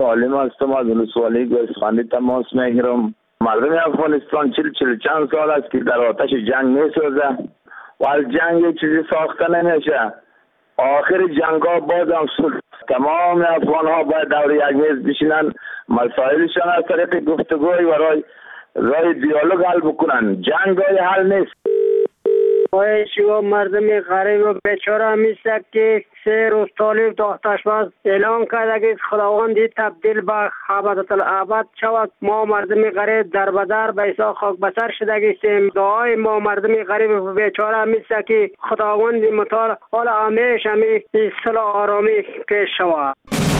معلم هستم از ولسوالی گوسفندی تماس میگیرم. مردم افغانستان 40 چند سال است که در آتش جنگ میسوزه و از جنگ یک چیزی ساخته نمیشه. آخر جنگ ها باز هم صلح. تمام افغان ها باید دور یک میز بشینن، مسائلشان از طریق گفتگوی و رای دیالوگ حل بکنن. جنگ های حل نیست. شما مردم غریب و بیچاره میشه که 3 روز طالب داختشباز اعلام کرده که خداوندی تبدیل به ابدالآباد شود. ما مردم غریب در بدر به ایسا خاک بسر شدگیستیم. دعای ما مردم غریب و بیچاره میشه که خداوند متعال حال همیشه صلح آرامی پیش شود.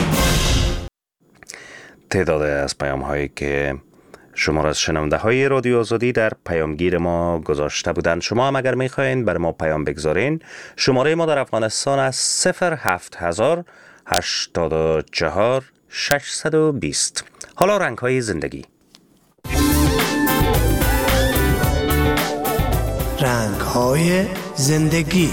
تعداد از پیام هایی که شما از شنونده های رادیو آزادی در پیامگیر ما گذاشته بودند. شما هم اگر میخواین بر ما پیام بگذارین، شماره ما در افغانستان از 07000 84 620. حالا رنگ های زندگی. رنگ های زندگی.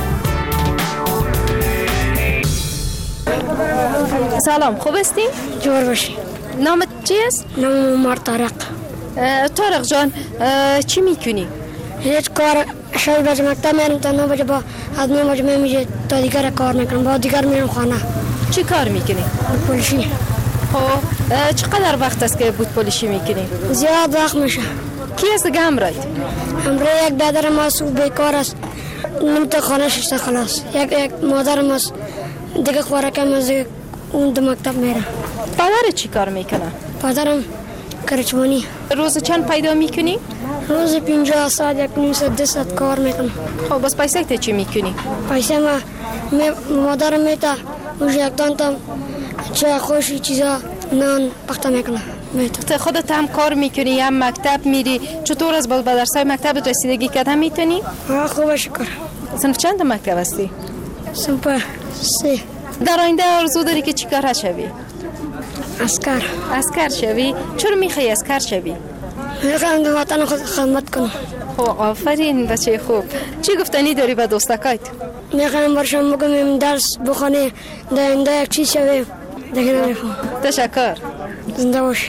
سلام، خوب هستی؟ جور باشی. نامت چی است؟ نام عمر طارق. طارق جان، چی میکنی؟ هیچ کار. شب باز مکتب میرم تا 9 بجه، از 9 بجه میشه تا دیگر کار میکنم. با دیگر میرم خانه. چی کار میکنی؟ پلیسی. خب چقدر وقت است که بود پلیسی میکنی؟ زیاد وقت میشه. کی است که همراهت؟ همراه یک برادر ما است، بیکار است، نمیتونه خانه شسته خلاص. یک مادر ما است دیگه خوراکم از اون دو مکتب میره. پدرت چی کار میکنه؟ پدرم کرچمانی. روز چند پیدا میکنی؟ روز 50 ساعت 1 ساعت 2 ساعت کار میکنم. خب بس پیسه ته چی میکنی؟ پیسه ما مادرم میته روز یک تا چای خوشی چیزا نان پخته میکنه. تو خودت هم کار میکنی، هم مکتب میری، چطور از به درسای مکتب رسیدگی کردن میتونی؟ خوبه شکر. صنف چند مکتب هستی؟ صنف 3. در آینده آرزو داری که چی کار شوی؟ اسکر شوی؟ چرا میخوای اسکر شوی؟ میخوام در وطن خود خدمت کنم. خب آفرین بچه خوب. چی گفتنی داری به دوستکایت؟ میخوام برشان بگم درس بخونی، در آینده یک چیز شوی. دیگه نمیخوام. تشکر. زنده باشی.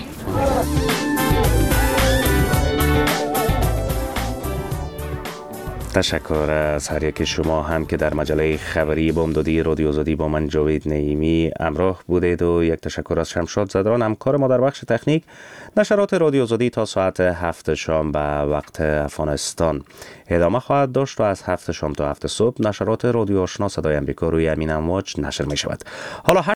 تشکر از هر یک شما هم که در مجله خبری بامدادی رادیو آزادی با من جاوید نعیمی همراه بودید و یک تشکر از شمشاد زدران همکار ما در بخش تکنیک. نشرات رادیو آزادی تا ساعت 7 شام به وقت افغانستان ادامه خواهد داشت و از 7 شام تا 7 صبح نشرات رادیو آشنا صدای امریکا روی امین امواج نشر می شود. حالا